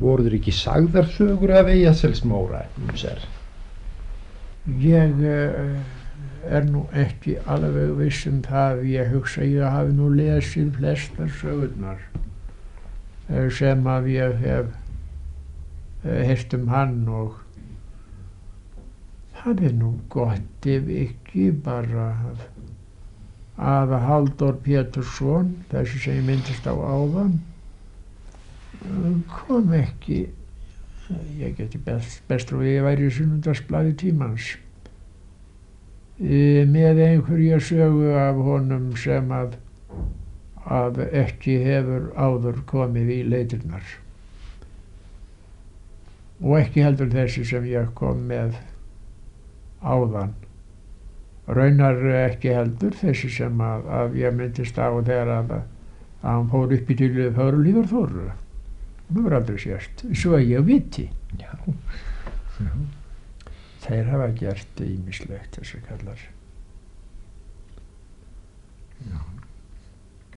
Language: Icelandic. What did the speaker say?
Voruður ekki sagðar sögur af Eyjafellsmóra um sér? Ég er nú ekki alveg viss um það. Ég hugsa ég hafi nú lesið flestar sögurnar sem að ég hef heyrt um hann, og það er nú gott ef ekki bara að Halldór Pétursson, þessi sem ég myndist á áðan, kom ekki, ég geti best og ég væri í Sunnundagsblaði Tímans, með einhverja sögu af honum sem að ekki hefur áður komið í leitirnar, og ekki heldur þessi sem ég kom með áðan. Raunar ekki heldur þessi sem að ég myndist á þegar að hann fór upp í til Fögruhlíðar Þóru. Hún hefur aldrei sést, svo að ég viti. Já. Þeir hafa gert ýmislegt, þessi kallar.